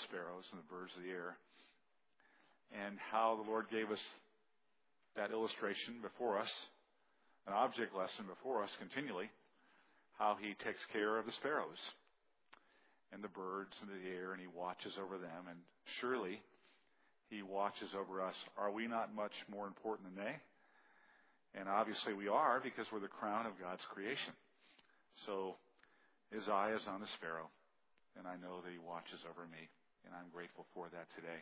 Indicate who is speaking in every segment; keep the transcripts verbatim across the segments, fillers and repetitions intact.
Speaker 1: sparrows and the birds of the air, and how the Lord gave us that illustration before us, an object lesson before us continually, how He takes care of the sparrows and the birds in the air, and He watches over them, and surely He watches over us. Are we not much more important than they? And obviously we are, because we're the crown of God's creation. So His eye is on the sparrow, and I know that He watches over me, and I'm grateful for that today.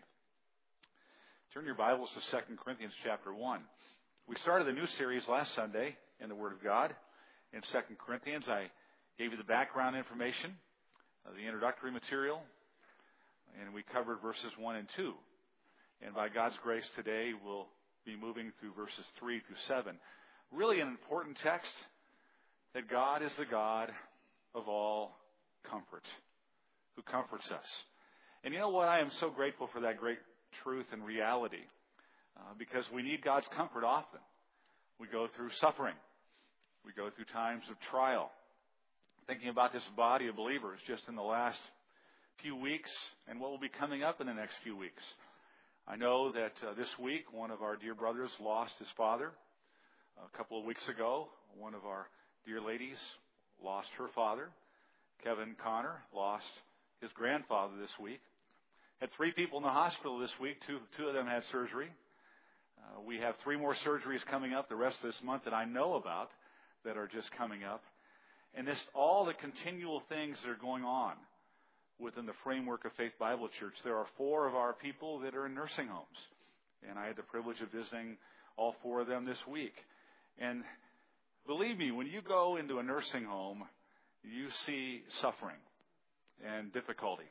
Speaker 1: Turn your Bibles to Second Corinthians chapter one. We started a new series last Sunday in the Word of God. In Second Corinthians, I gave you the background information, uh, the introductory material, and we covered verses one and two. And by God's grace today, we'll be moving through verses three through seven. Really an important text, that God is the God of all comfort, who comforts us. And you know what? I am so grateful for that great truth and reality, uh, because we need God's comfort often. We go through suffering. We go through times of trial. Thinking about this body of believers just in the last few weeks and what will be coming up in the next few weeks. I know that uh, this week one of our dear brothers lost his father. A couple of weeks ago, one of our dear ladies lost her father. Kevin Connor lost his grandfather this week. Had three people in the hospital this week. Two, two of them had surgery. Uh, we have three more surgeries coming up the rest of this month that I know about that are just coming up. And this, all the continual things that are going on within the framework of Faith Bible Church. There are four of our people that are in nursing homes. And I had the privilege of visiting all four of them this week. And believe me, when you go into a nursing home, you see suffering and difficulty.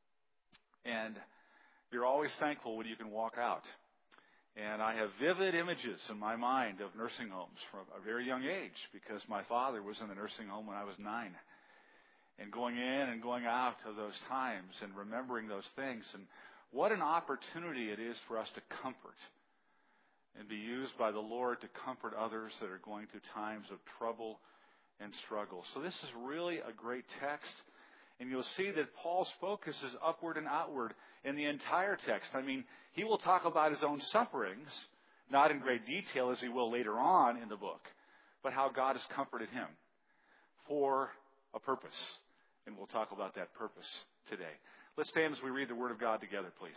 Speaker 1: And you're always thankful when you can walk out. And I have vivid images in my mind of nursing homes from a very young age, because my father was in the nursing home when I was nine. And going in and going out of those times and remembering those things. And what an opportunity it is for us to comfort and be used by the Lord to comfort others that are going through times of trouble and struggle. So this is really a great text. And you'll see that Paul's focus is upward and outward in the entire text. I mean, he will talk about his own sufferings, not in great detail as he will later on in the book, but how God has comforted him for a purpose. And we'll talk about that purpose today. Let's stand as we read the Word of God together, please.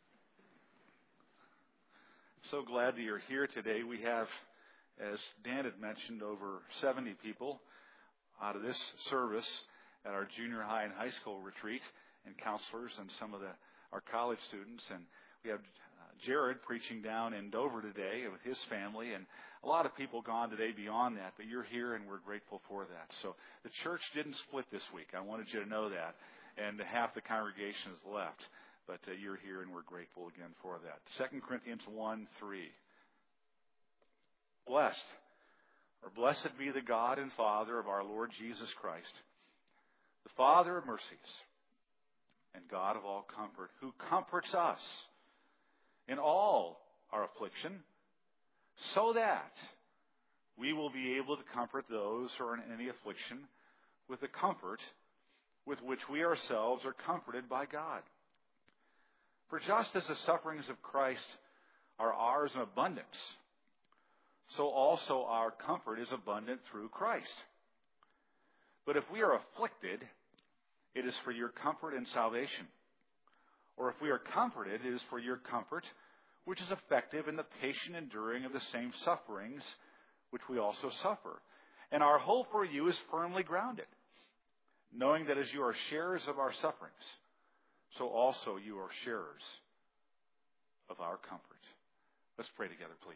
Speaker 1: So glad that you're here today. We have, as Dan had mentioned, over seventy people out of this service at our junior high and high school retreat, and counselors and some of the our college students. And we have uh, Jared preaching down in Dover today with his family, and a lot of people gone today beyond that, but you're here and we're grateful for that. So the church didn't split this week. I wanted you to know that. And half the congregation is left, but uh, you're here and we're grateful again for that. Second Corinthians one three. Blessed, or blessed be the God and Father of our Lord Jesus Christ, the Father of mercies and God of all comfort, who comforts us in all our affliction, so that we will be able to comfort those who are in any affliction with the comfort with which we ourselves are comforted by God. For just as the sufferings of Christ are ours in abundance, so also our comfort is abundant through Christ. But if we are afflicted, it is for your comfort and salvation. Or if we are comforted, it is for your comfort, which is effective in the patient enduring of the same sufferings which we also suffer. And our hope for you is firmly grounded, knowing that as you are sharers of our sufferings, so also you are sharers of our comfort. Let's pray together, please.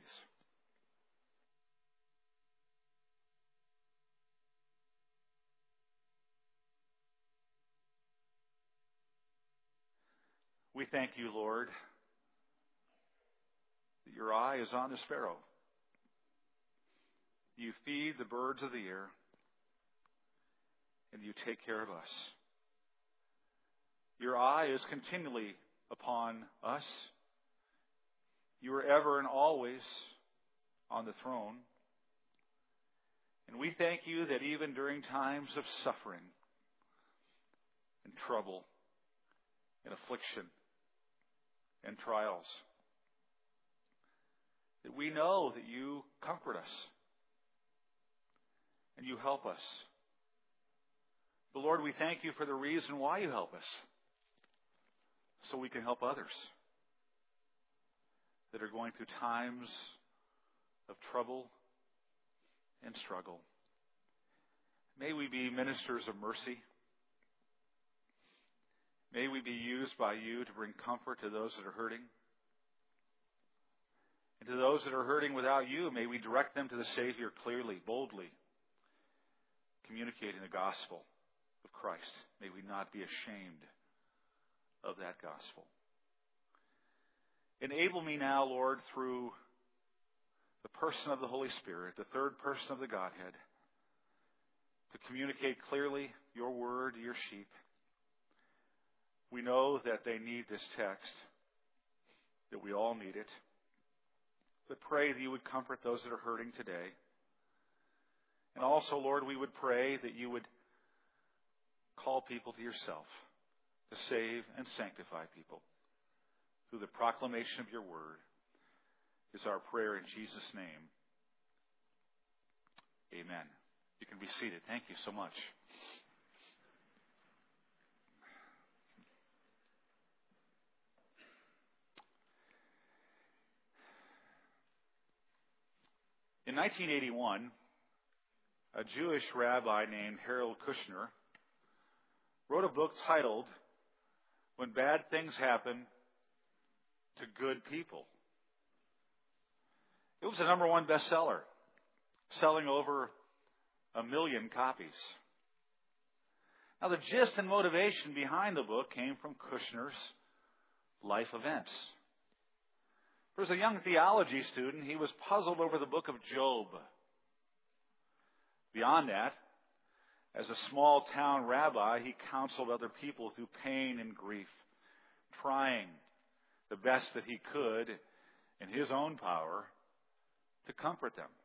Speaker 1: We thank you, Lord, that your eye is on the sparrow. You feed the birds of the air, and you take care of us. Your eye is continually upon us. You are ever and always on the throne. And we thank you that even during times of suffering and trouble, in affliction and trials. That we know that you comfort us and you help us. But Lord, we thank you for the reason why you help us, so we can help others that are going through times of trouble and struggle. May we be ministers of mercy. May we be used by you to bring comfort to those that are hurting. And to those that are hurting without you, may we direct them to the Savior clearly, boldly, communicating the gospel of Christ. May we not be ashamed of that gospel. Enable me now, Lord, through the person of the Holy Spirit, the third person of the Godhead, to communicate clearly your word to your sheep. We know that they need this text, that we all need it. But pray that you would comfort those that are hurting today. And also, Lord, we would pray that you would call people to yourself to save and sanctify people through the proclamation of your word is our prayer in Jesus' name. Amen. You can be seated. Thank you so much. In nineteen eighty-one, a Jewish rabbi named Harold Kushner wrote a book titled When Bad Things Happen to Good People. It was a number one bestseller, selling over a million copies. Now, the gist and motivation behind the book came from Kushner's life events. As a young theology student, he was puzzled over the book of Job. Beyond that, as a small-town rabbi, he counseled other people through pain and grief, trying the best that he could in his own power to comfort them.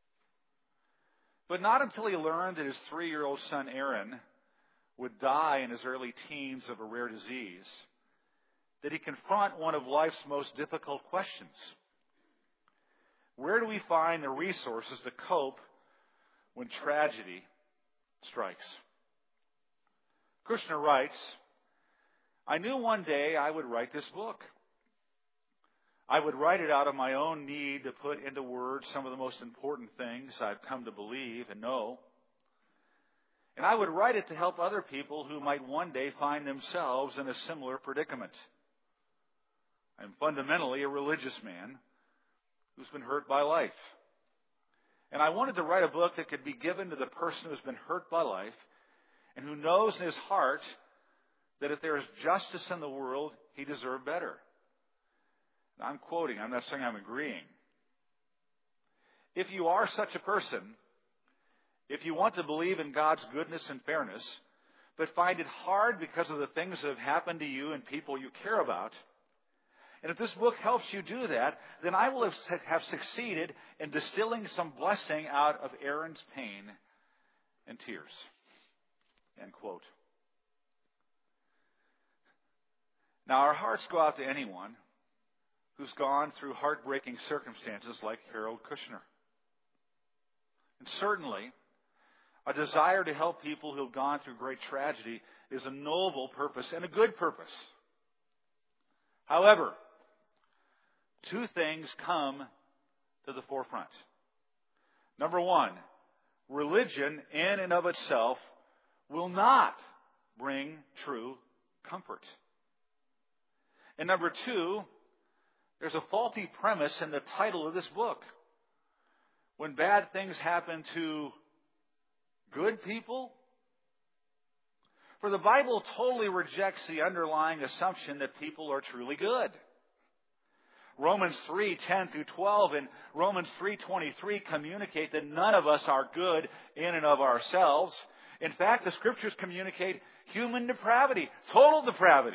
Speaker 1: But not until he learned that his three-year-old son Aaron would die in his early teens of a rare disease did he confront one of life's most difficult questions. Where do we find the resources to cope when tragedy strikes? Kushner writes, I knew one day I would write this book. I would write it out of my own need to put into words some of the most important things I've come to believe and know. And I would write it to help other people who might one day find themselves in a similar predicament. I'm fundamentally a religious man who's been hurt by life. And I wanted to write a book that could be given to the person who's been hurt by life and who knows in his heart that if there is justice in the world, he deserved better. Now, I'm quoting, I'm not saying I'm agreeing. If you are such a person, if you want to believe in God's goodness and fairness, but find it hard because of the things that have happened to you and people you care about, and if this book helps you do that, then I will have, have succeeded in distilling some blessing out of Aaron's pain and tears. End quote. Now, our hearts go out to anyone who's gone through heartbreaking circumstances like Harold Kushner. And certainly, a desire to help people who have gone through great tragedy is a noble purpose and a good purpose. However, two things come to the forefront. Number one, religion in and of itself will not bring true comfort. And number two, there's a faulty premise in the title of this book. When bad things happen to good people? For the Bible totally rejects the underlying assumption that people are truly good. Romans three ten through twelve and Romans three twenty-three communicate that none of us are good in and of ourselves. In fact, the Scriptures communicate human depravity, total depravity.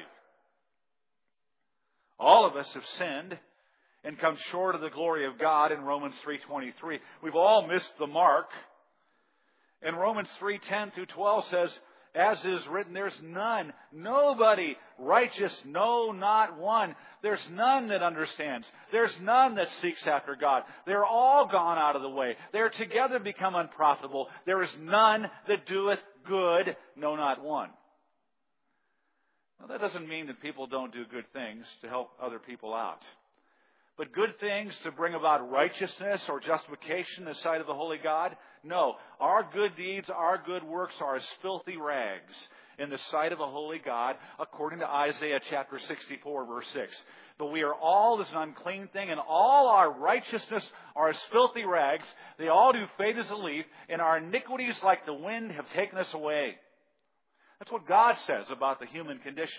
Speaker 1: All of us have sinned and come short of the glory of God in Romans three twenty-three. We've all missed the mark. And Romans three ten through twelve says, As is written, there's none, nobody righteous, no, not one. There's none that understands. There's none that seeks after God. They're all gone out of the way. They're together become unprofitable. There is none that doeth good, no, not one. Now, that doesn't mean that people don't do good things to help other people out. But good things to bring about righteousness or justification in the sight of the holy God? No. Our good deeds, our good works are as filthy rags in the sight of a holy God, according to Isaiah chapter sixty-four, verse six. But we are all as an unclean thing, and all our righteousness are as filthy rags. They all do fade as a leaf, and our iniquities like the wind have taken us away. That's what God says about the human condition.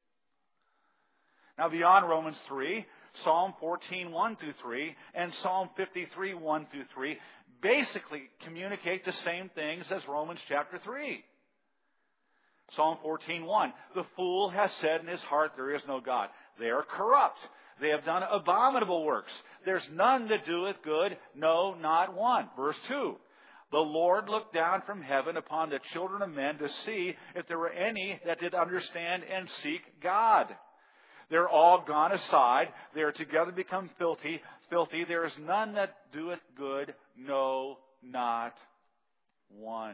Speaker 1: Now, beyond Romans three, Psalm fourteen, one through three, and Psalm fifty-three, one through three basically communicate the same things as Romans chapter three. Psalm fourteen, one, the fool has said in his heart, there is no God. They are corrupt. They have done abominable works. There's none that doeth good, no, not one. Verse two, the Lord looked down from heaven upon the children of men to see if there were any that did understand and seek God. They're all gone aside. They are together become filthy. Filthy. There is none that doeth good, no, not one.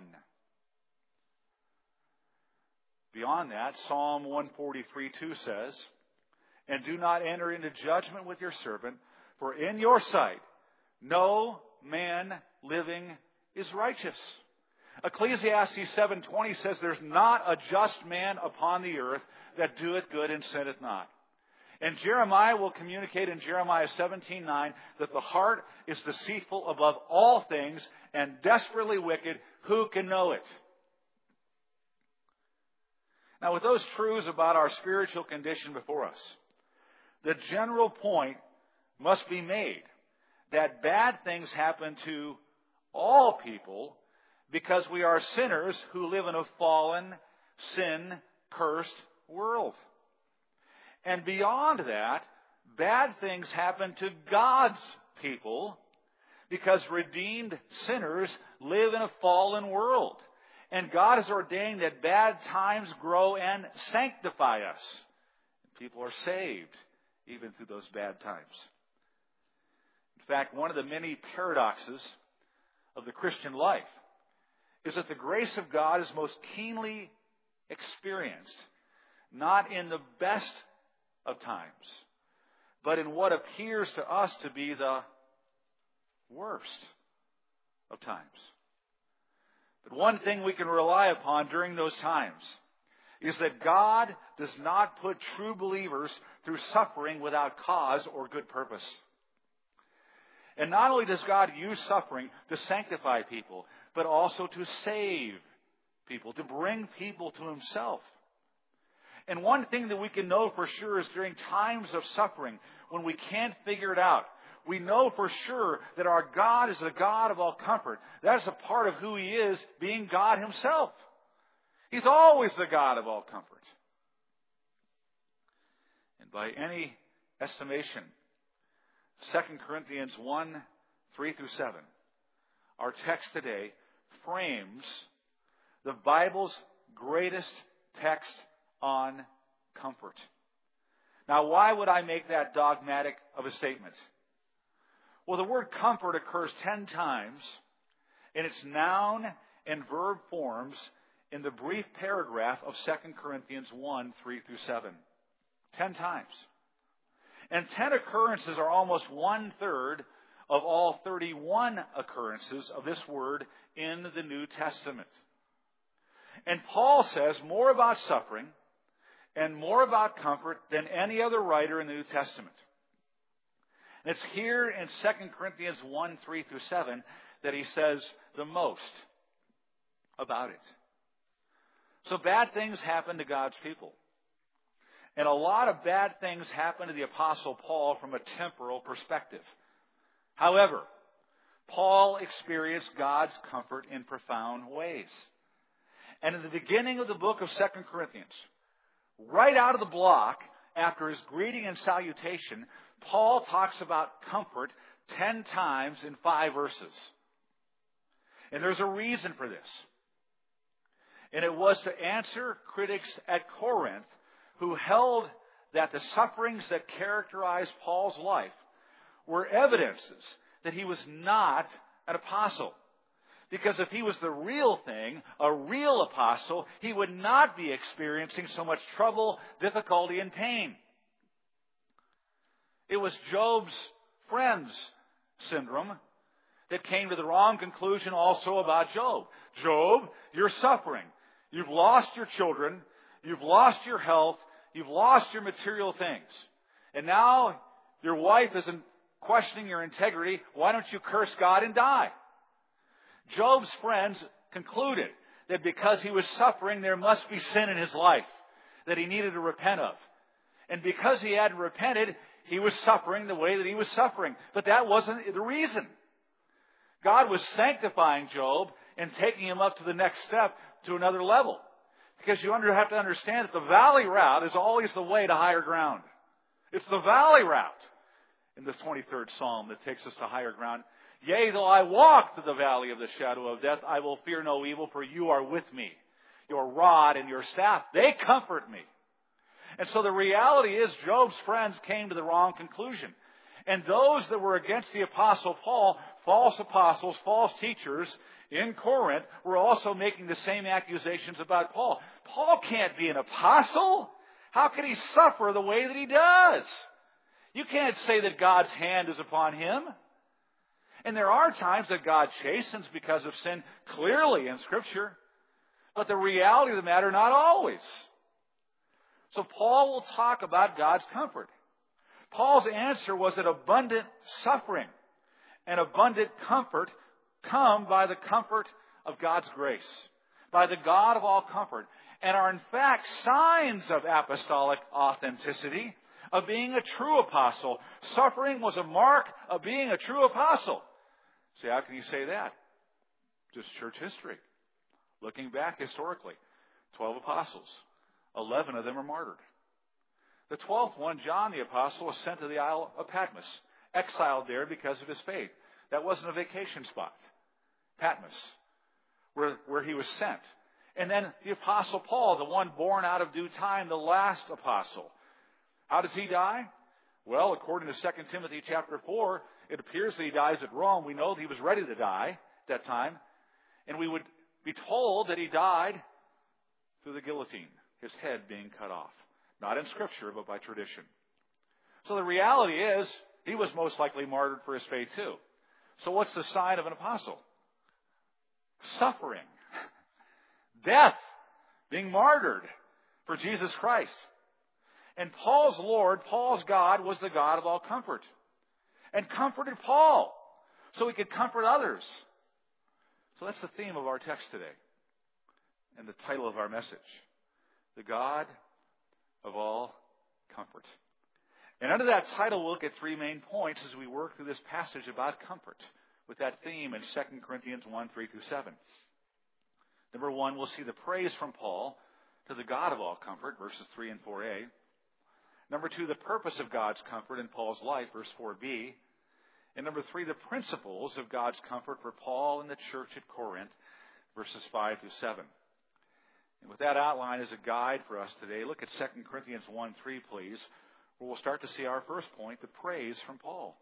Speaker 1: Beyond that, Psalm one forty-three, two says, and do not enter into judgment with your servant, for in your sight no man living is righteous. Ecclesiastes seven twenty says, there's not a just man upon the earth that doeth good and sinneth not. And Jeremiah will communicate in Jeremiah seventeen nine that the heart is deceitful above all things and desperately wicked. Who can know it? Now, with those truths about our spiritual condition before us, the general point must be made that bad things happen to all people because we are sinners who live in a fallen, sin-cursed world. And beyond that, bad things happen to God's people because redeemed sinners live in a fallen world. And God has ordained that bad times grow and sanctify us. People are saved even through those bad times. In fact, one of the many paradoxes of the Christian life is that the grace of God is most keenly experienced, not in the best of times, but in what appears to us to be the worst of times. But one thing we can rely upon during those times is that God does not put true believers through suffering without cause or good purpose. And not only does God use suffering to sanctify people, but also to save people, to bring people to Himself. And one thing that we can know for sure is during times of suffering, when we can't figure it out, we know for sure that our God is the God of all comfort. That is a part of who He is, being God Himself. He's always the God of all comfort. And by any estimation, Second Corinthians one, three through seven, our text today frames the Bible's greatest text on comfort. Now, why would I make that dogmatic of a statement? Well, the word comfort occurs ten times in its noun and verb forms in the brief paragraph of Second Corinthians one, three through seven. Ten times. And ten occurrences are almost one-third of all thirty-one occurrences of this word in the New Testament. And Paul says more about suffering and more about comfort than any other writer in the New Testament. And it's here in Second Corinthians one, three through seven that he says the most about it. So bad things happen to God's people. And a lot of bad things happen to the Apostle Paul from a temporal perspective. However, Paul experienced God's comfort in profound ways. And in the beginning of the book of Second Corinthians, right out of the block, after his greeting and salutation, Paul talks about comfort ten times in five verses. And there's a reason for this. And it was to answer critics at Corinth who held that the sufferings that characterized Paul's life were evidences that he was not an apostle. Because if he was the real thing, a real apostle, he would not be experiencing so much trouble, difficulty, and pain. It was Job's friends' syndrome that came to the wrong conclusion also about Job. Job, you're suffering. You've lost your children. You've lost your health. You've lost your material things. And now your wife isn't questioning your integrity. Why don't you curse God and die? Job's friends concluded that because he was suffering, there must be sin in his life that he needed to repent of. And because he hadn't repented, he was suffering the way that he was suffering. But that wasn't the reason. God was sanctifying Job and taking him up to the next step, to another level. Because you have to understand that the valley route is always the way to higher ground. It's the valley route in the twenty-third Psalm that takes us to higher ground. Yea, though I walk through the valley of the shadow of death, I will fear no evil, for you are with me. Your rod and your staff, they comfort me. And so the reality is Job's friends came to the wrong conclusion. And those that were against the Apostle Paul, false apostles, false teachers in Corinth, were also making the same accusations about Paul. Paul can't be an apostle. How can he suffer the way that he does? You can't say that God's hand is upon him. And there are times that God chastens because of sin, clearly in Scripture. But the reality of the matter, not always. So Paul will talk about God's comfort. Paul's answer was that abundant suffering and abundant comfort come by the comfort of God's grace, by the God of all comfort, and are in fact signs of apostolic authenticity, of being a true apostle. Suffering was a mark of being a true apostle. See, how can you say that? Just church history. Looking back historically, twelve apostles. Eleven of them are martyred. The twelfth one, John the apostle, was sent to the Isle of Patmos, exiled there because of his faith. That wasn't a vacation spot. Patmos, where, where he was sent. And then the apostle Paul, the one born out of due time, the last apostle. How does he die? Well, according to Second Timothy chapter four, it appears that he dies at Rome. We know that he was ready to die at that time. And we would be told that he died through the guillotine, his head being cut off. Not in Scripture, but by tradition. So the reality is, he was most likely martyred for his faith too. So what's the sign of an apostle? Suffering. Death. Being martyred for Jesus Christ. And Paul's Lord, Paul's God, was the God of all comfort. And comforted Paul so he could comfort others. So that's the theme of our text today. And the title of our message. The God of all comfort. And under that title, we'll look at three main points as we work through this passage about comfort with that theme in Second Corinthians one, three through seven. Number one, we'll see the praise from Paul to the God of all comfort, verses three and four a. Number two, the purpose of God's comfort in Paul's life, verse four b. And number three, the principles of God's comfort for Paul and the church at Corinth, verses five through seven. And with that outline as a guide for us today, look at Second Corinthians one, three, please, where we'll start to see our first point, the praise from Paul.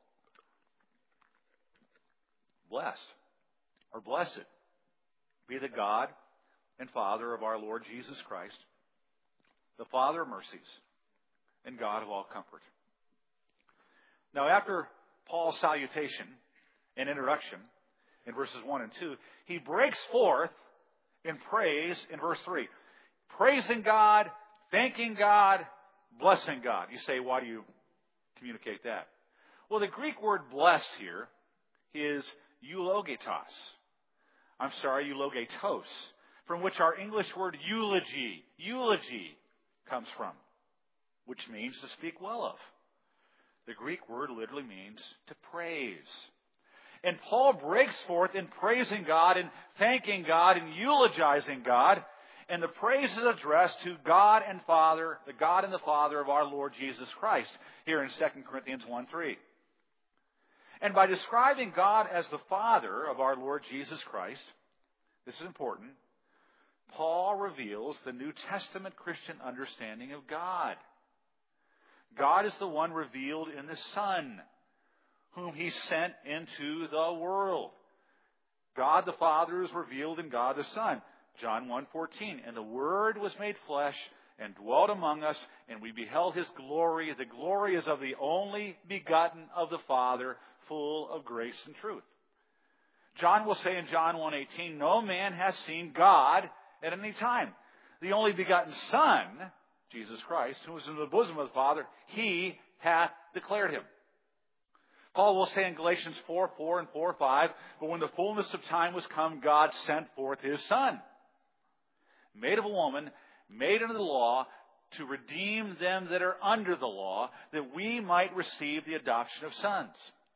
Speaker 1: Blessed, or blessed, be the God and Father of our Lord Jesus Christ, the Father of mercies and God of all comfort. Now, after Paul's salutation and introduction in verses one and two, he breaks forth in praise in verse three. Praising God, thanking God, blessing God. You say, why do you communicate that? Well, the Greek word blessed here is eulogetos. I'm sorry, eulogetos, from which our English word eulogy, eulogy comes from, which means to speak well of. The Greek word literally means to praise. And Paul breaks forth in praising God and thanking God and eulogizing God. And the praise is addressed to God and Father, the God and the Father of our Lord Jesus Christ, here in Second Corinthians one, three. And by describing God as the Father of our Lord Jesus Christ, this is important, Paul reveals the New Testament Christian understanding of God. God is the one revealed in the Son, whom He sent into the world. God the Father is revealed in God the Son. John one fourteen, and the Word was made flesh and dwelt among us, and we beheld His glory. The glory is of the only begotten of the Father, full of grace and truth. John will say in John one eighteen, no man has seen God at any time. The only begotten Son, Jesus Christ, who is in the bosom of the Father, He hath declared Him. Paul will say in Galatians four four and four five, but when the fullness of time was come, God sent forth His Son, made of a woman, made under the law, to redeem them that are under the law, that we might receive the adoption of sons.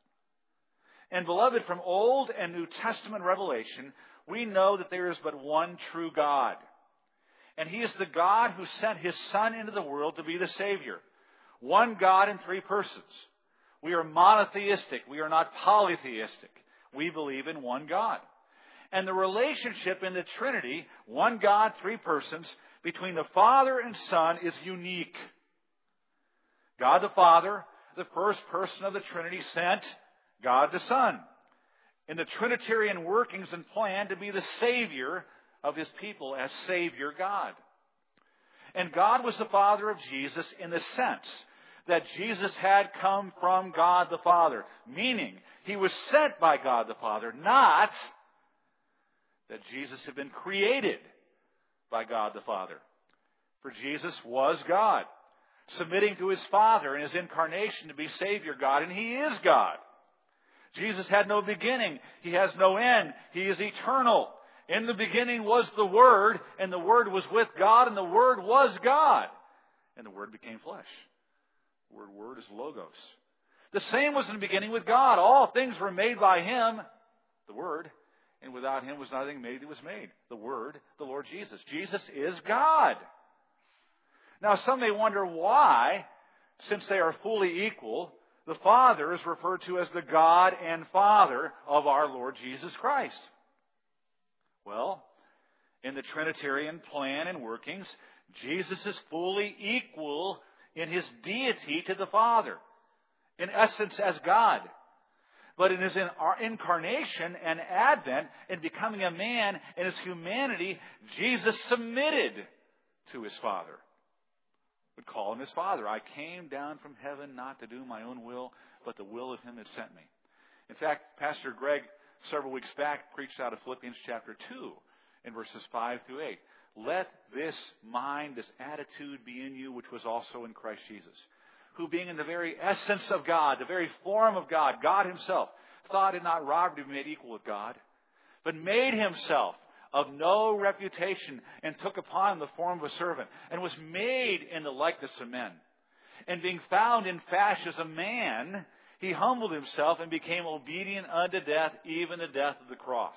Speaker 1: And beloved, from Old and New Testament revelation, we know that there is but one true God. And He is the God who sent His Son into the world to be the Savior. One God in three persons. We are monotheistic. We are not polytheistic. We believe in one God. And the relationship in the Trinity, one God, three persons, between the Father and Son is unique. God the Father, the first person of the Trinity, sent God the Son in the Trinitarian workings and plan to be the Savior of His people as Savior God. And God was the Father of Jesus in the sense that Jesus had come from God the Father, meaning He was sent by God the Father, not that Jesus had been created by God the Father. For Jesus was God, submitting to His Father in His incarnation to be Savior God, and He is God. Jesus had no beginning. He has no end. He is eternal. In the beginning was the Word, and the Word was with God, and the Word was God. And the Word became flesh. The word Word is Logos. The same was in the beginning with God. All things were made by Him, the Word, and without Him was nothing made that was made. The Word, the Lord Jesus. Jesus is God. Now some may wonder why, since they are fully equal, the Father is referred to as the God and Father of our Lord Jesus Christ. Well, in the Trinitarian plan and workings, Jesus is fully equal in His deity to the Father, in essence as God. But in His incarnation and advent and becoming a man in His humanity, Jesus submitted to His Father. Would call Him His Father. I came down from heaven not to do my own will, but the will of Him that sent me. In fact, Pastor Greg, several weeks back, preached out of Philippians chapter two in verses five through eight. Let this mind, this attitude be in you, which was also in Christ Jesus, who being in the very essence of God, the very form of God, God Himself, thought it not robbery to be made equal with God, but made Himself of no reputation, and took upon him the form of a servant, and was made in the likeness of men. And being found in fashion as a man, He humbled Himself and became obedient unto death, even the death of the cross.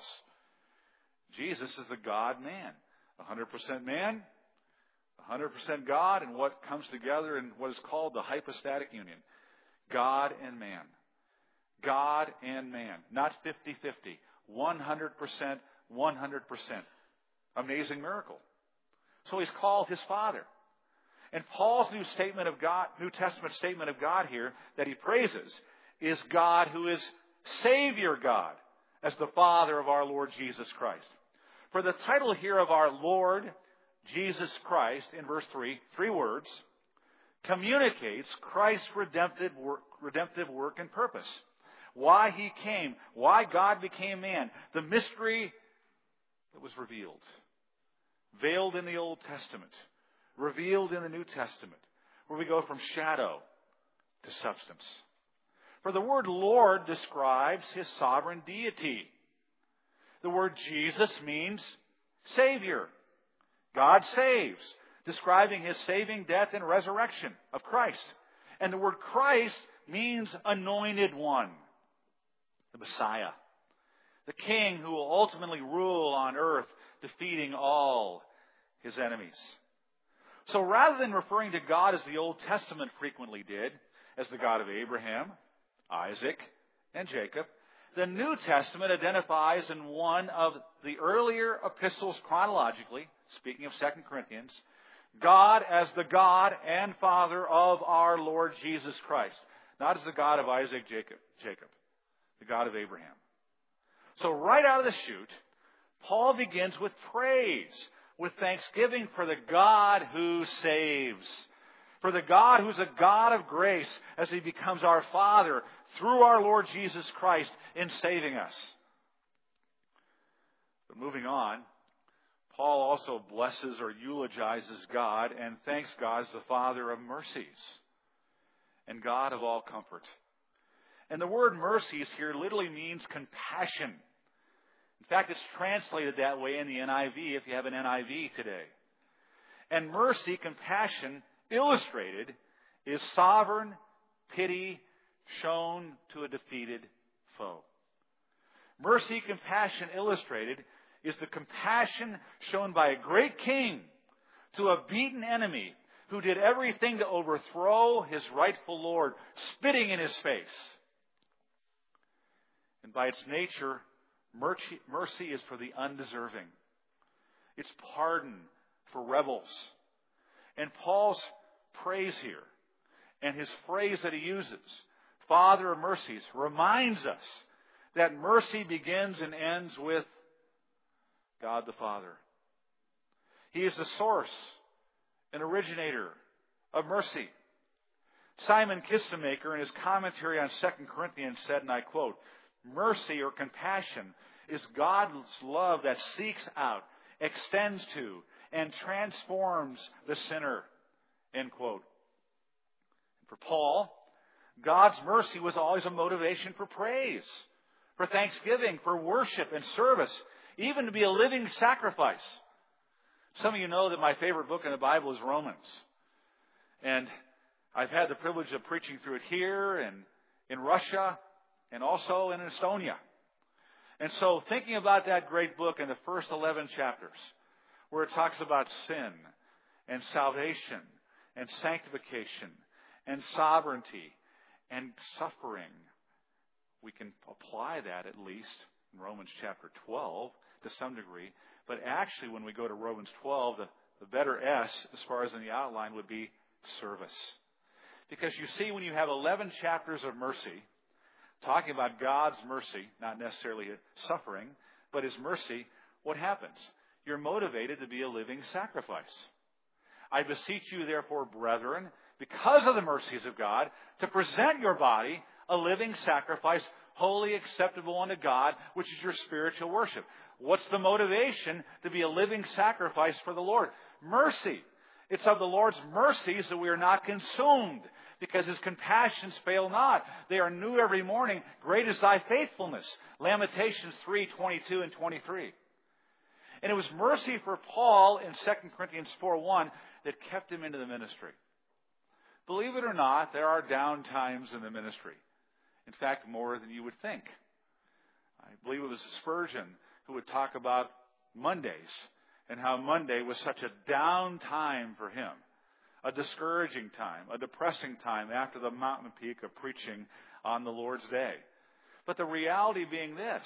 Speaker 1: Jesus is the God-man. one hundred percent man, one hundred percent God, and what comes together in what is called the hypostatic union. God and man. God and man. Not fifty-fifty. one hundred percent, one hundred percent. Amazing miracle. So He's called His Father. And Paul's New statement of God, New Testament statement of God here that he praises is God who is Savior God as the Father of our Lord Jesus Christ. For the title here of our Lord Jesus Christ in verse three, three words, communicates Christ's redemptive work, redemptive work and purpose. Why He came, why God became man, the mystery that was revealed. Veiled in the Old Testament, revealed in the New Testament, where we go from shadow to substance. For the word Lord describes His sovereign deity. The word Jesus means Savior. God saves, describing His saving death and resurrection of Christ. And the word Christ means anointed one, the Messiah, the King who will ultimately rule on earth, defeating all His enemies. So rather than referring to God as the Old Testament frequently did, as the God of Abraham, Isaac, and Jacob, the New Testament identifies in one of the earlier epistles chronologically, speaking of Second Corinthians, God as the God and Father of our Lord Jesus Christ. Not as the God of Isaac, Jacob, Jacob, the God of Abraham. So right out of the chute, Paul begins with praise, with thanksgiving for the God who saves, for the God who's a God of grace as He becomes our Father through our Lord Jesus Christ in saving us. But moving on, Paul also blesses or eulogizes God and thanks God as the Father of mercies and God of all comfort. And the word mercies here literally means compassion. In fact, it's translated that way in the N I V if you have an N I V today. And mercy, compassion, illustrated, is sovereign pity shown to a defeated foe. Mercy, compassion, illustrated, is the compassion shown by a great king to a beaten enemy who did everything to overthrow his rightful Lord, spitting in his face. And by its nature, mercy, mercy is for the undeserving. It's pardon for rebels. And Paul's praise here, and his phrase that he uses, Father of mercies, reminds us that mercy begins and ends with God the Father. He is the source and originator of mercy. Simon Kistemaker, in his commentary on Second Corinthians, said, and I quote, mercy or compassion is God's love that seeks out, extends to, and transforms the sinner. End quote. For Paul, God's mercy was always a motivation for praise, for thanksgiving, for worship and service, even to be a living sacrifice. Some of you know that my favorite book in the Bible is Romans. And I've had the privilege of preaching through it here and in Russia and also in Estonia. And so thinking about that great book in the first eleven chapters, where it talks about sin and salvation and sanctification and sovereignty and suffering, we can apply that at least in Romans chapter twelve to some degree. But actually, when we go to Romans twelve, the, the better S, as far as in the outline, would be service. Because you see, when you have eleven chapters of mercy, talking about God's mercy, not necessarily suffering, but His mercy, what happens? You're motivated to be a living sacrifice. I beseech you, therefore, brethren, because of the mercies of God, to present your body a living sacrifice, holy, acceptable unto God, which is your spiritual worship. What's the motivation to be a living sacrifice for the Lord? Mercy. It's of the Lord's mercies that we are not consumed, because His compassions fail not. They are new every morning. Great is thy faithfulness. Lamentations three, twenty-two and twenty-three. And it was mercy for Paul in Second Corinthians four one that kept him into the ministry. Believe it or not, there are down times in the ministry. In fact, more than you would think. I believe it was Spurgeon who would talk about Mondays and how Monday was such a down time for him, a discouraging time, a depressing time after the mountain peak of preaching on the Lord's Day. But the reality being this,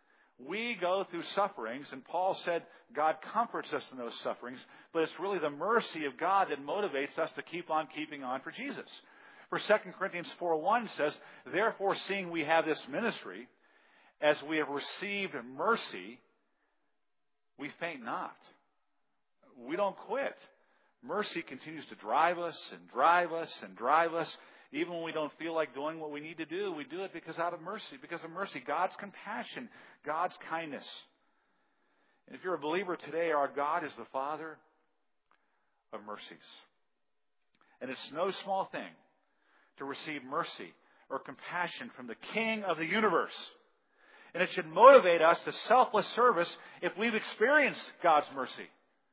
Speaker 1: we go through sufferings, and Paul said God comforts us in those sufferings, but it's really the mercy of God that motivates us to keep on keeping on for Jesus. For Second Corinthians four one says, therefore, seeing we have this ministry, as we have received mercy, we faint not. We don't quit. Mercy continues to drive us and drive us and drive us. Even when we don't feel like doing what we need to do, we do it because out of mercy, because of mercy, God's compassion, God's kindness. And if you're a believer today, our God is the Father of mercies. And it's no small thing to receive mercy or compassion from the King of the universe. And it should motivate us to selfless service if we've experienced God's mercy.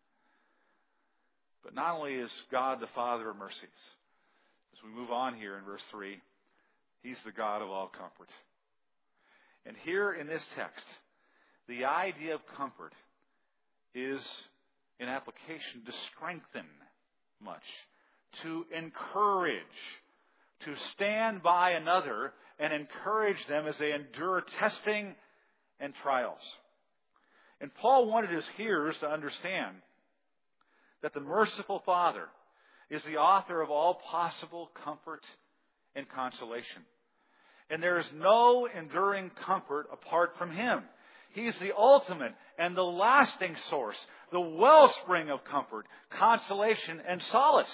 Speaker 1: But not only is God the Father of mercies, as we move on here in verse three, He's the God of all comfort. And here in this text, the idea of comfort is in application to strengthen much, to encourage, to stand by another and encourage them as they endure testing and trials. And Paul wanted his hearers to understand that the merciful Father is the author of all possible comfort and consolation. And there is no enduring comfort apart from Him. He's the ultimate and the lasting source, the wellspring of comfort, consolation, and solace.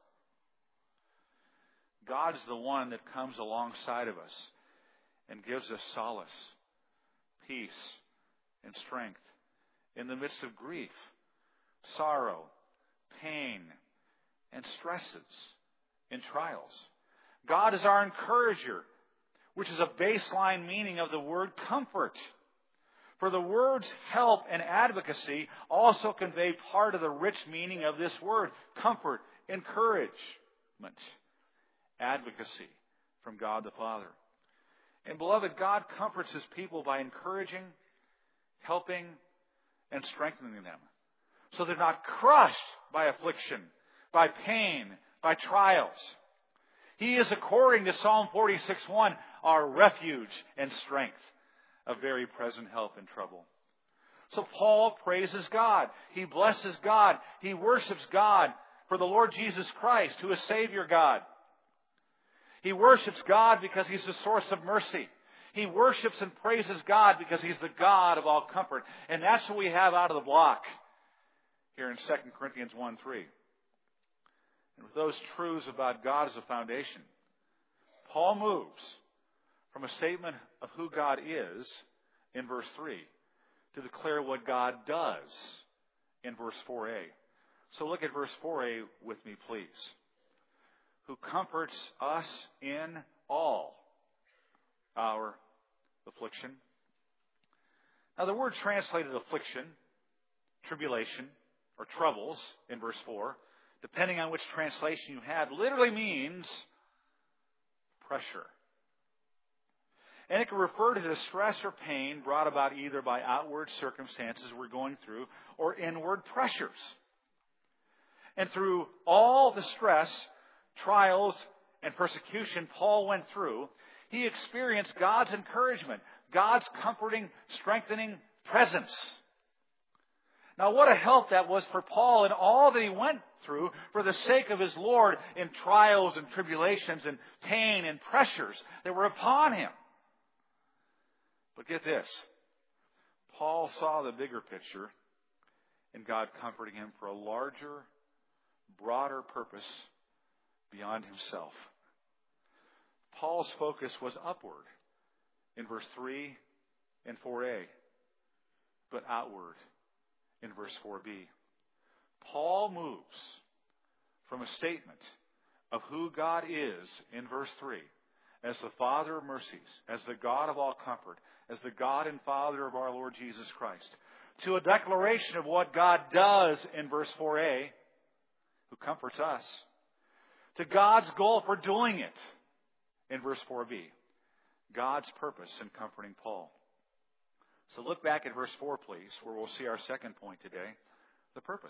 Speaker 1: God is the one that comes alongside of us and gives us solace, peace, and strength in the midst of grief, sorrow, pain, and stresses and trials. God is our encourager, which is a baseline meaning of the word comfort. For the words help and advocacy also convey part of the rich meaning of this word, comfort, encouragement, advocacy from God the Father. And beloved, God comforts His people by encouraging, helping, and strengthening them, so they're not crushed by affliction, by pain, by trials. He is, according to Psalm forty-six one, our refuge and strength, a very present help in trouble. So Paul praises God. He blesses God. He worships God for the Lord Jesus Christ, who is Savior God. He worships God because He's the source of mercy. He worships and praises God because He's the God of all comfort. And that's what we have out of the block here in Second Corinthians one three. And with those truths about God as a foundation, Paul moves from a statement of who God is in verse three to declare what God does in verse four a. So look at verse four a with me, please. Who comforts us in all our affliction. Now the word translated affliction, tribulation, or troubles in verse four, depending on which translation you had, literally means pressure. And it can refer to distress or pain brought about either by outward circumstances we're going through or inward pressures. And through all the stress, trials, and persecution Paul went through, he experienced God's encouragement, God's comforting, strengthening presence. Now, what a help that was for Paul in all that he went through for the sake of his Lord in trials and tribulations and pain and pressures that were upon him. But get this, Paul saw the bigger picture in God comforting him for a larger, broader purpose beyond himself. Paul's focus was upward in verse three and four a, but outward in verse four b. Paul moves from a statement of who God is in verse three as the Father of mercies, as the God of all comfort, as the God and Father of our Lord Jesus Christ, to a declaration of what God does in verse four a, who comforts us, to God's goal for doing it in verse four b, God's purpose in comforting Paul. So look back at verse four, please, where we'll see our second point today, the purpose.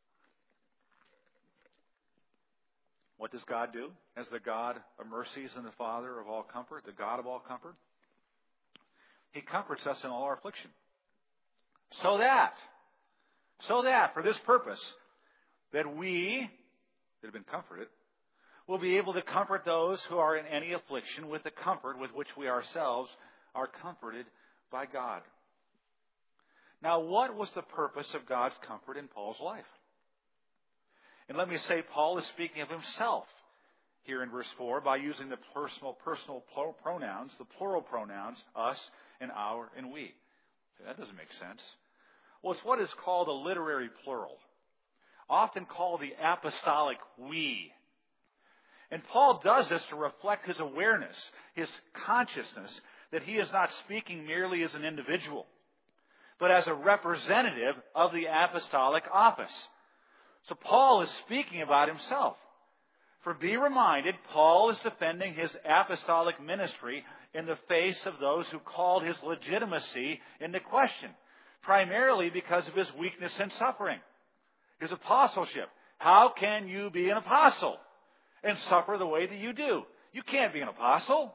Speaker 1: What does God do as the God of mercies and the Father of all comfort, the God of all comfort? He comforts us in all our affliction. So that, so that, for this purpose, that we, that have been comforted, will be able to comfort those who are in any affliction with the comfort with which we ourselves are comforted by God. Now, what was the purpose of God's comfort in Paul's life? And let me say, Paul is speaking of himself here in verse four by using the personal, personal pronouns, the plural pronouns, us and our and we. That doesn't make sense. Well, it's what is called a literary plural, often called the apostolic we. And Paul does this to reflect his awareness, his consciousness, that he is not speaking merely as an individual, but as a representative of the apostolic office. So Paul is speaking about himself. For be reminded, Paul is defending his apostolic ministry in the face of those who called his legitimacy into question, primarily because of his weakness and suffering. His apostleship. How can you be an apostle and suffer the way that you do? You can't be an apostle.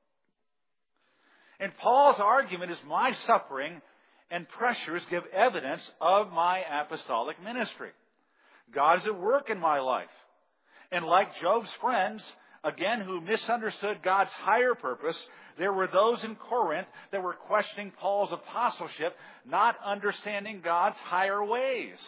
Speaker 1: And Paul's argument is my suffering and pressures give evidence of my apostolic ministry. God is at work in my life. And like Job's friends, again, who misunderstood God's higher purpose, there were those in Corinth that were questioning Paul's apostleship, not understanding God's higher ways.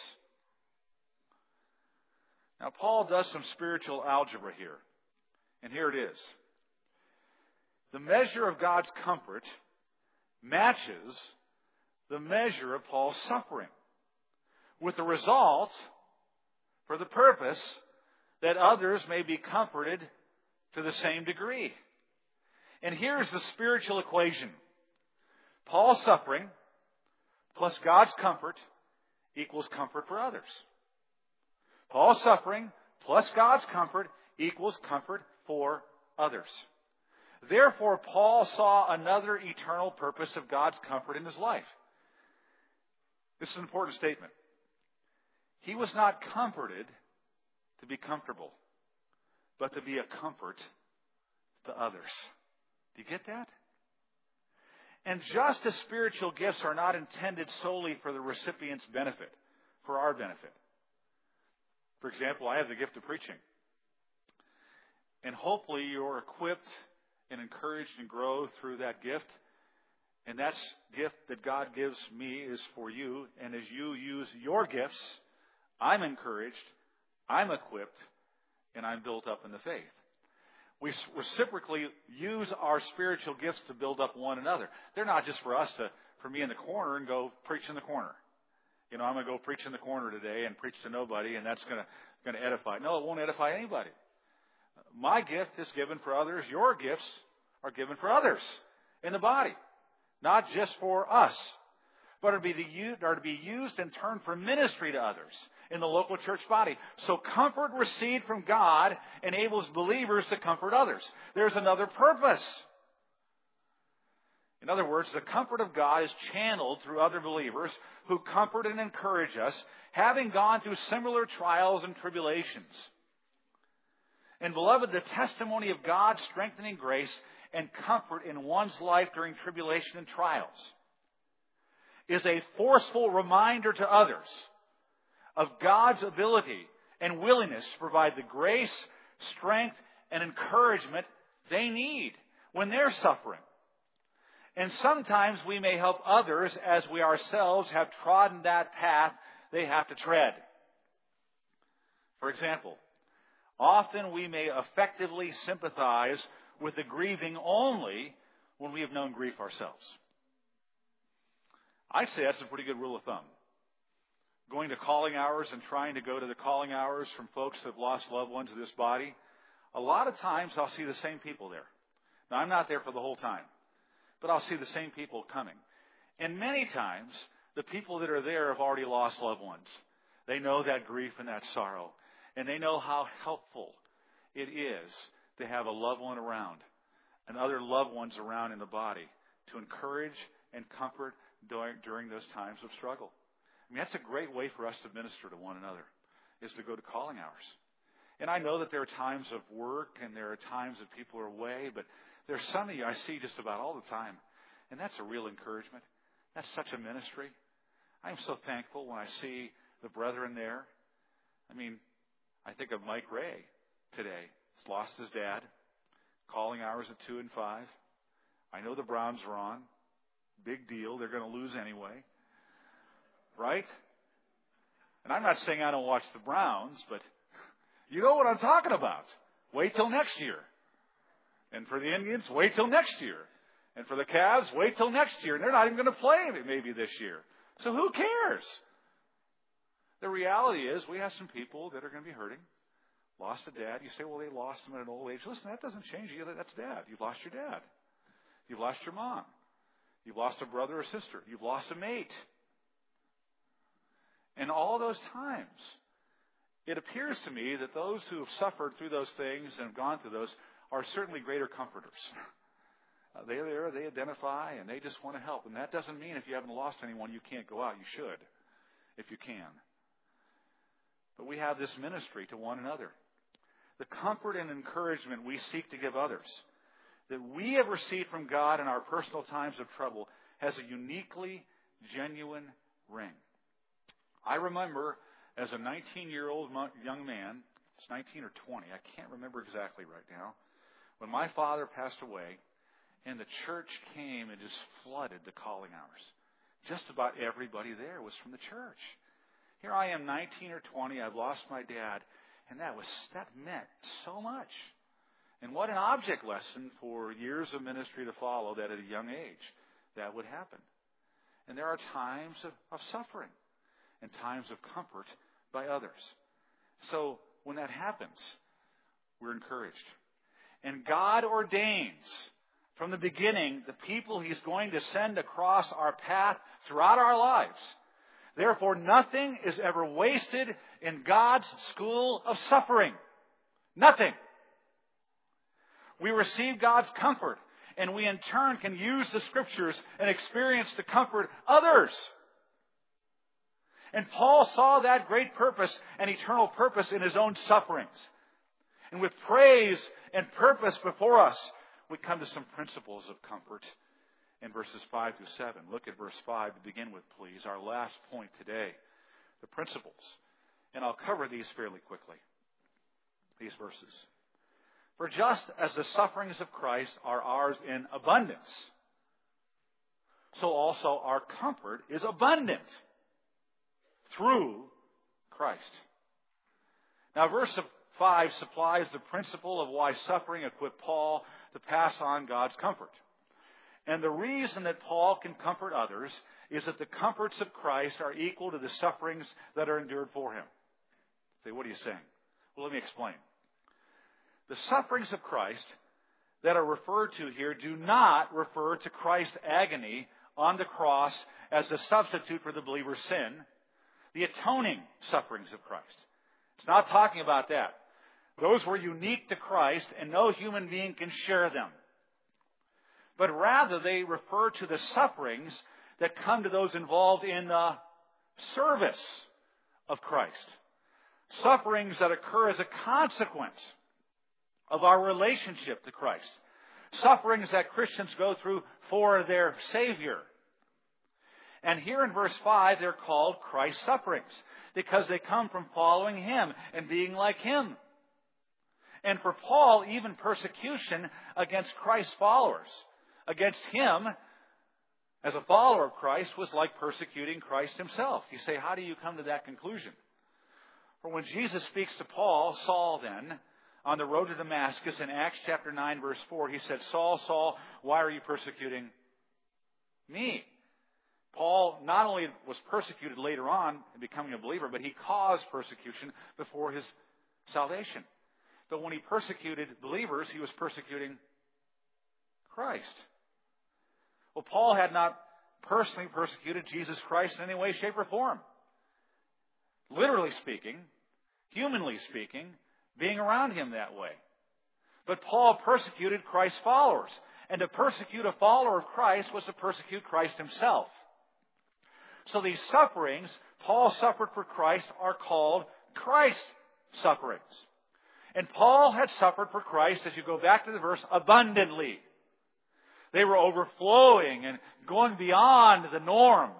Speaker 1: Now, Paul does some spiritual algebra here. And here it is. The measure of God's comfort matches the measure of Paul's suffering, with the result, for the purpose, that others may be comforted to the same degree. And here's the spiritual equation. Paul's suffering plus God's comfort equals comfort for others. Paul's suffering plus God's comfort equals comfort for others. Therefore, Paul saw another eternal purpose of God's comfort in his life. This is an important statement. He was not comforted to be comfortable, but to be a comfort to others. Do you get that? And just as spiritual gifts are not intended solely for the recipient's benefit, for our benefit. For example, I have the gift of preaching. And hopefully you're equipped and encouraged and grow through that gift. And that gift that God gives me is for you. And as you use your gifts, I'm encouraged, I'm equipped, and I'm built up in the faith. We reciprocally use our spiritual gifts to build up one another. They're not just for us to, for me in the corner and go preach in the corner. You know, I'm going to go preach in the corner today and preach to nobody, and that's going to, going to edify. No, it won't edify anybody. My gift is given for others. Your gifts are given for others in the body, not just for us, but are to be, are to be used and turned for ministry to others in the local church body. So comfort received from God enables believers to comfort others. There's another purpose. In other words, the comfort of God is channeled through other believers who comfort and encourage us, having gone through similar trials and tribulations. And beloved, the testimony of God's strengthening grace and comfort in one's life during tribulation and trials is a forceful reminder to others of God's ability and willingness to provide the grace, strength, and encouragement they need when they're suffering. And sometimes we may help others as we ourselves have trodden that path they have to tread. For example, often we may effectively sympathize with the grieving only when we have known grief ourselves. I'd say that's a pretty good rule of thumb. Going to calling hours and trying to go to the calling hours from folks that have lost loved ones in this body, a lot of times I'll see the same people there. Now, I'm not there for the whole time, but I'll see the same people coming. And many times, the people that are there have already lost loved ones. They know that grief and that sorrow, and they know how helpful it is to have a loved one around and other loved ones around in the body to encourage and comfort during, during those times of struggle. I mean, that's a great way for us to minister to one another, is to go to calling hours. And I know that there are times of work and there are times that people are away, but there's some of you I see just about all the time. And that's a real encouragement. That's such a ministry. I'm so thankful when I see the brethren there. I mean, I think of Mike Ray today. He's lost his dad. Calling hours at two and five. I know the Browns are on. Big deal. They're going to lose anyway. Right? And I'm not saying I don't watch the Browns, but you know what I'm talking about. Wait till next year. And for the Indians, wait till next year. And for the Cavs, wait till next year. And they're not even going to play maybe this year. So who cares? The reality is we have some people that are going to be hurting. Lost a dad. You say, well, they lost him at an old age. Listen, that doesn't change you. That's dad. You've lost your dad. You've lost your mom. You've lost a brother or sister. You've lost a mate. And all those times, it appears to me that those who have suffered through those things and have gone through those are certainly greater comforters. Uh, they're there, they identify, and they just want to help. And that doesn't mean if you haven't lost anyone, you can't go out. You should, if you can. But we have this ministry to one another. the comfort and encouragement we seek to give others, that we have received from God in our personal times of trouble, has a uniquely genuine ring. I remember as a nineteen-year-old young man, it's nineteen or twenty, I can't remember exactly right now, when my father passed away, and the church came and just flooded the calling hours. Just about everybody there was from the church. Here I am, nineteen or twenty, I've lost my dad, and that was that meant so much. And what an object lesson for years of ministry to follow, that at a young age that would happen. And there are times of, of suffering and times of comfort by others. So when that happens, we're encouraged. And God ordains from the beginning the people He's going to send across our path throughout our lives. Therefore, nothing is ever wasted in God's school of suffering. Nothing. We receive God's comfort, and we in turn can use the Scriptures and experience to comfort others. And Paul saw that great purpose and eternal purpose in his own sufferings. And with praise and purpose before us, we come to some principles of comfort in verses five through seven. Look at verse five to begin with, please. Our last point today. The principles. And I'll cover these fairly quickly. These verses. For just as the sufferings of Christ are ours in abundance, so also our comfort is abundant through Christ. Now, verse five supplies the principle of why suffering equipped Paul to pass on God's comfort. And the reason that Paul can comfort others is that the comforts of Christ are equal to the sufferings that are endured for him. Say, what are you saying? Well, let me explain. The sufferings of Christ that are referred to here do not refer to Christ's agony on the cross as the substitute for the believer's sin, the atoning sufferings of Christ. It's not talking about that. Those were unique to Christ, and no human being can share them. But rather, they refer to the sufferings that come to those involved in the service of Christ. Sufferings that occur as a consequence of our relationship to Christ. Sufferings that Christians go through for their Savior. And here in verse five, they're called Christ's sufferings because they come from following Him and being like Him. And for Paul, even persecution against Christ's followers, against him as a follower of Christ, was like persecuting Christ Himself. You say, how do you come to that conclusion? For when Jesus speaks to Paul, Saul then, on the road to Damascus in Acts chapter nine, verse four, he said, Saul, Saul, why are you persecuting me? Paul not only was persecuted later on in becoming a believer, but he caused persecution before his salvation. But when he persecuted believers, he was persecuting Christ. Well, Paul had not personally persecuted Jesus Christ in any way, shape, or form. Literally speaking, humanly speaking, being around him that way. But Paul persecuted Christ's followers. And to persecute a follower of Christ was to persecute Christ Himself. So these sufferings Paul suffered for Christ are called Christ's sufferings. And Paul had suffered for Christ, as you go back to the verse, abundantly. They were overflowing and going beyond the norm.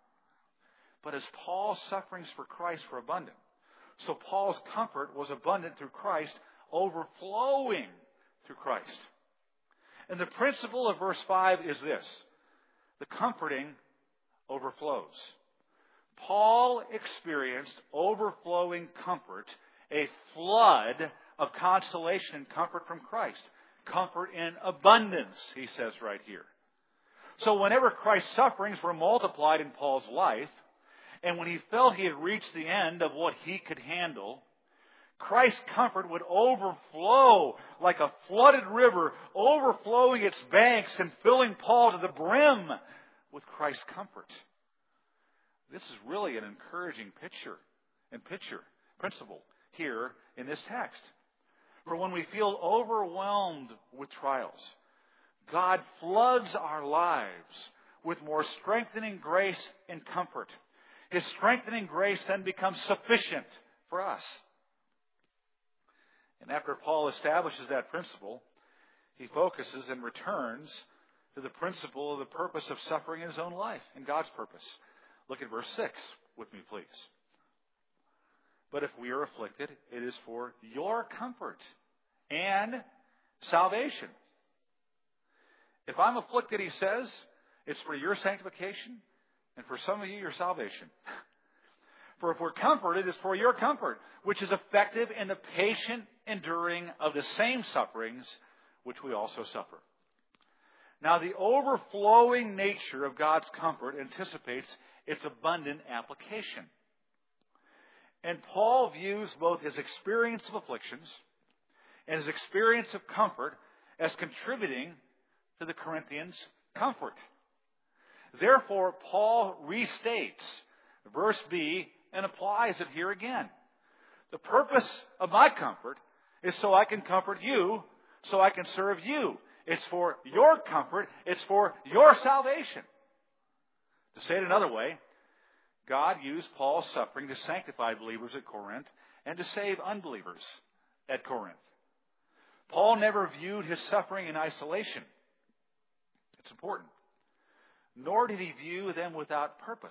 Speaker 1: But as Paul's sufferings for Christ were abundant, so Paul's comfort was abundant through Christ, overflowing through Christ. And the principle of verse five is this: the comforting overflows. Paul experienced overflowing comfort, a flood of consolation and comfort from Christ. Comfort in abundance, he says right here. So whenever Christ's sufferings were multiplied in Paul's life, and when he felt he had reached the end of what he could handle, Christ's comfort would overflow like a flooded river, overflowing its banks and filling Paul to the brim with Christ's comfort. This is really an encouraging picture and picture, principle here in this text. For when we feel overwhelmed with trials, God floods our lives with more strengthening grace and comfort. His strengthening grace then becomes sufficient for us. And after Paul establishes that principle, he focuses and returns to the principle of the purpose of suffering in his own life and God's purpose. Look at verse six with me, please. But if we are afflicted, it is for your comfort and salvation. If I'm afflicted, he says, it's for your sanctification, and for some of you, your salvation. For if we're comforted, it's for your comfort, which is effective in the patient enduring of the same sufferings which we also suffer. Now, the overflowing nature of God's comfort anticipates its abundant application. And Paul views both his experience of afflictions and his experience of comfort as contributing to the Corinthians' comfort. Therefore, Paul restates verse B and applies it here again. The purpose of my comfort is so I can comfort you, so I can serve you. It's for your comfort. It's for your salvation. To say it another way, God used Paul's suffering to sanctify believers at Corinth and to save unbelievers at Corinth. Paul never viewed his suffering in isolation. It's important. Nor did he view them without purpose.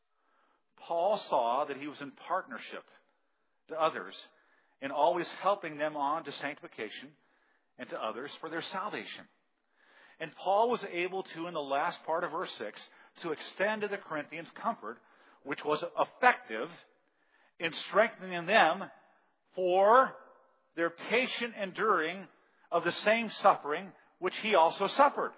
Speaker 1: Paul saw that he was in partnership to others in always helping them on to sanctification and to others for their salvation. And Paul was able to, in the last part of verse six, to extend to the Corinthians comfort, which was effective in strengthening them for their patient enduring of the same suffering which he also suffered.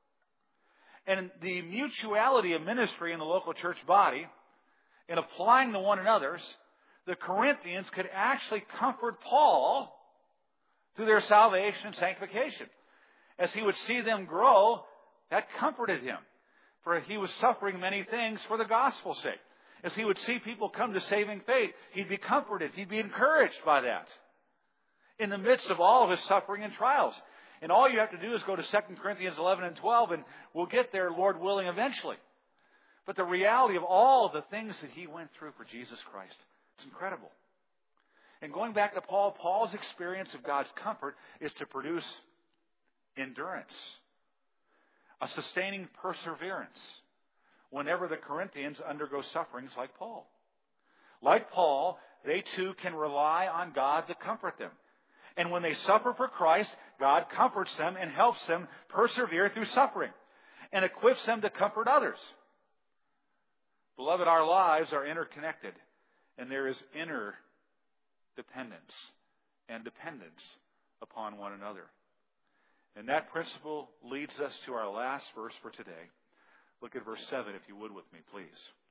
Speaker 1: And the mutuality of ministry in the local church body, in applying to one another's, the Corinthians could actually comfort Paul through their salvation and sanctification. As he would see them grow, that comforted him, for he was suffering many things for the gospel's sake. As he would see people come to saving faith, he'd be comforted, he'd be encouraged by that in the midst of all of his suffering and trials. And all you have to do is go to Second Corinthians eleven and twelve, and we'll get there, Lord willing, eventually. But the reality of all the things that he went through for Jesus Christ, it's incredible. And going back to Paul, Paul's experience of God's comfort is to produce endurance, a sustaining perseverance whenever the Corinthians undergo sufferings like Paul. Like Paul, they too can rely on God to comfort them. And when they suffer for Christ, God comforts them and helps them persevere through suffering and equips them to comfort others. Beloved, our lives are interconnected, and there is inner dependence and dependence upon one another. And that principle leads us to our last verse for today. Look at verse seven, if you would, with me, please.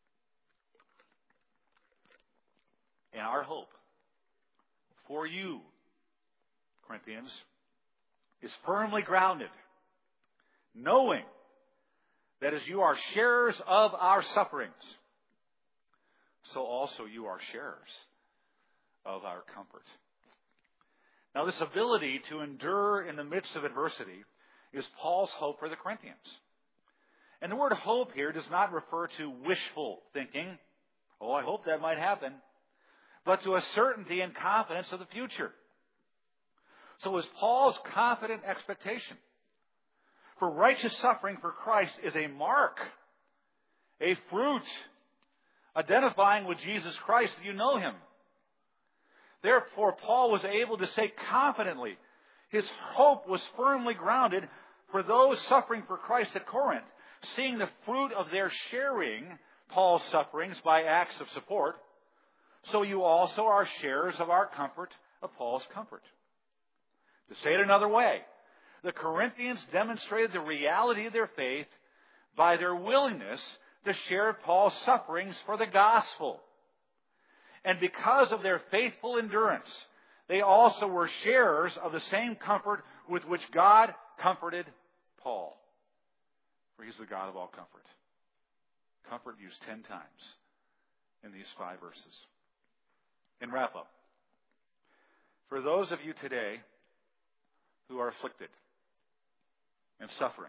Speaker 1: And our hope for you, Corinthians, is firmly grounded, knowing that as you are sharers of our sufferings, so also you are sharers of our comfort. Now, this ability to endure in the midst of adversity is Paul's hope for the Corinthians. And the word hope here does not refer to wishful thinking. Oh, I hope that might happen. But to a certainty and confidence of the future. So it was Paul's confident expectation. For righteous suffering for Christ is a mark, a fruit, identifying with Jesus Christ that you know Him. Therefore, Paul was able to say confidently, his hope was firmly grounded for those suffering for Christ at Corinth, seeing the fruit of their sharing Paul's sufferings by acts of support. So you also are sharers of our comfort, of Paul's comfort. To say it another way, the Corinthians demonstrated the reality of their faith by their willingness to share Paul's sufferings for the gospel. And because of their faithful endurance, they also were sharers of the same comfort with which God comforted Paul. For He's the God of all comfort. Comfort used ten times in these five verses. And wrap up. For those of you today who are afflicted and suffering,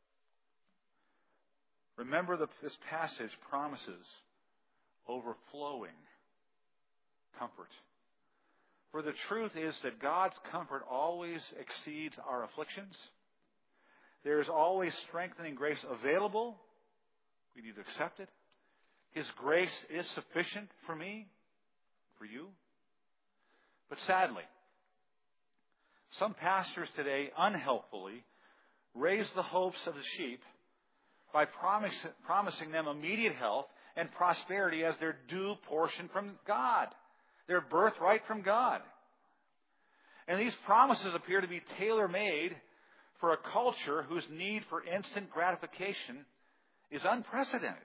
Speaker 1: remember that this passage promises overflowing comfort. For the truth is that God's comfort always exceeds our afflictions. There is always strengthening grace available. We need to accept it. His grace is sufficient for me, for you. But sadly, some pastors today unhelpfully raise the hopes of the sheep by promise, promising them immediate health and prosperity as their due portion from God, their birthright from God. And these promises appear to be tailor-made for a culture whose need for instant gratification is unprecedented.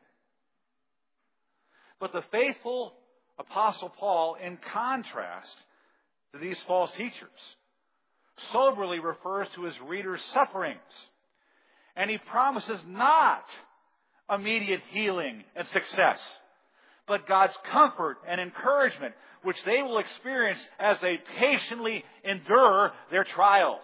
Speaker 1: But the faithful Apostle Paul, in contrast to these false teachers, soberly refers to his readers' sufferings. And he promises not immediate healing and success, but God's comfort and encouragement, which they will experience as they patiently endure their trials.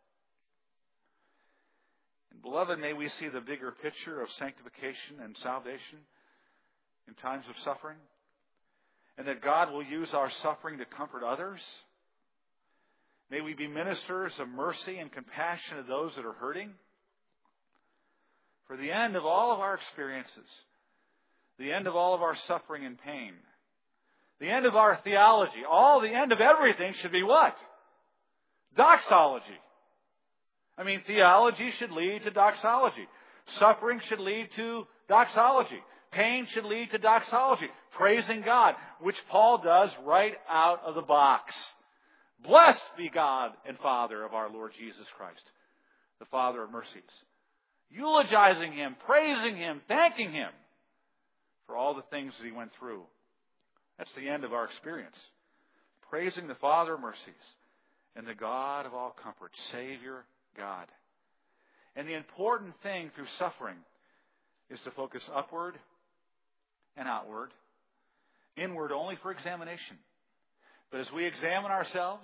Speaker 1: And beloved, may we see the bigger picture of sanctification and salvation in times of suffering, and that God will use our suffering to comfort others. May we be ministers of mercy and compassion to those that are hurting. For the end of all of our experiences, the end of all of our suffering and pain, the end of our theology, all the end of everything should be what? Doxology. I mean, theology should lead to doxology. Suffering should lead to doxology. Pain should lead to doxology. Praising God, which Paul does right out of the box. Blessed be God and Father of our Lord Jesus Christ, the Father of mercies. Eulogizing Him, praising Him, thanking Him for all the things that He went through. That's the end of our experience. Praising the Father of mercies and the God of all comfort, Savior God. And the important thing through suffering is to focus upward and outward, inward only for examination. But as we examine ourselves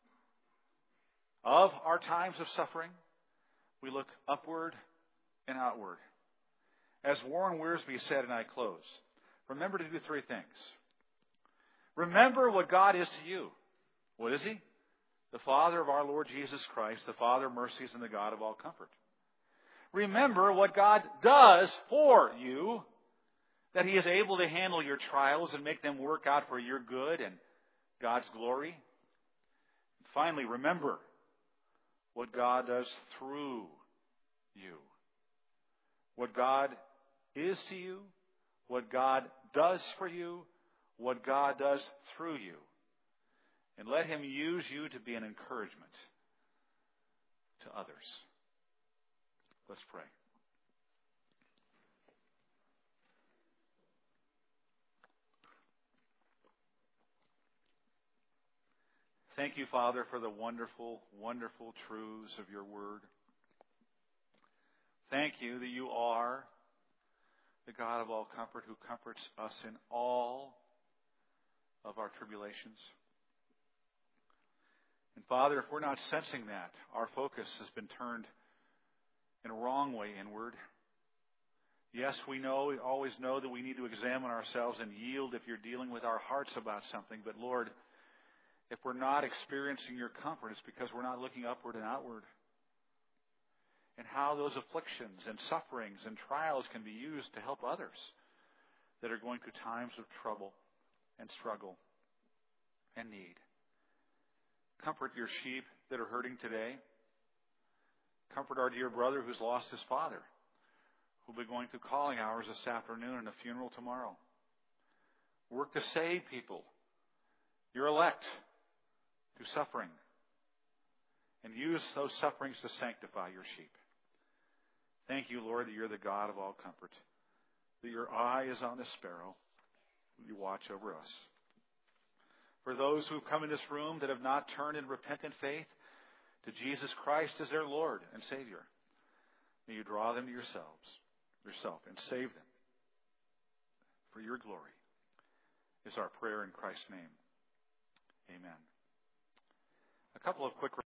Speaker 1: of our times of suffering, we look upward and outward. As Warren Wiersbe said, and I close, remember to do three things. Remember what God is to you. What is He? The Father of our Lord Jesus Christ, the Father of mercies and the God of all comfort. Remember what God does for you, that He is able to handle your trials and make them work out for your good and God's glory. And finally, remember what God does through you. What God is to you, what God does for you, what God does through you. And let Him use you to be an encouragement to others. Let's pray. Thank you, Father, for the wonderful, wonderful truths of your word. Thank you that you are the God of all comfort who comforts us in all of our tribulations. And Father, if we're not sensing that, our focus has been turned in a wrong way inward. Yes, we know, we always know that we need to examine ourselves and yield if you're dealing with our hearts about something. But Lord, if we're not experiencing your comfort, it's because we're not looking upward and outward. And how those afflictions and sufferings and trials can be used to help others that are going through times of trouble and struggle and need. Comfort your sheep that are hurting today. Comfort our dear brother who's lost his father, who'll be going through calling hours this afternoon and a funeral tomorrow. Work to save people, your elect, through suffering. And use those sufferings to sanctify your sheep. Thank you, Lord, that you're the God of all comfort, that your eye is on the sparrow, you watch over us. For those who've come in this room that have not turned in repentant faith to Jesus Christ as their Lord and Savior, may you draw them to yourselves, yourself, and save them for your glory, is our prayer in Christ's name. Amen. A couple of quick